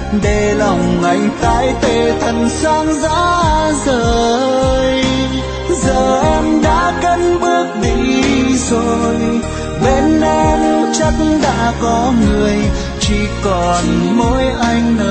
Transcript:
để lòng anh tái tê thân sang giá rời. Giờ em đã cất bước đi rồi, bên em chắc đã có người, chỉ còn mỗi anh nơi